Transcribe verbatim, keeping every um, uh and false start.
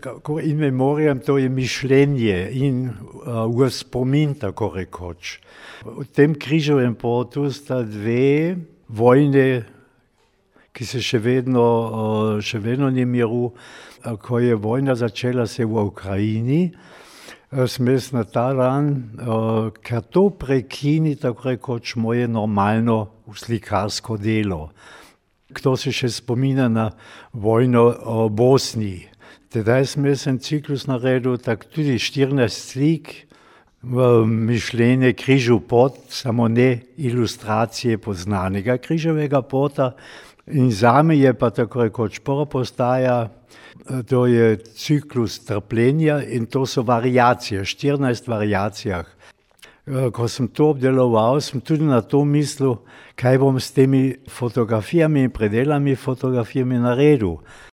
kako in memoriam, to je mišljenje in uh, v spomin, tako rekoč. V tem križovem potu sta dve vojne, ki se še vedno, uh, še vedno ni miru. Uh, ko je vojna začela se v Ukrajini, uh, sme na ta dan, uh, ker to prekini, tako rekoč, moje normalno slikarsko delo. Kdo se še spomina na vojno v Bosni. Tedaj sme sem ciklus naredil tak tudi štirinajst slik v mišljenje križu pot, samo ne ilustracije poznanega križovega pota. In zame je pa tako rekoč prva postaja, to je ciklus trpljenja in to so variacije, štirinajst variacijah. Ko sem to obdeloval, sem tudi na to mislil, kaj bom s temi fotografijami in predelami fotografijami naredil.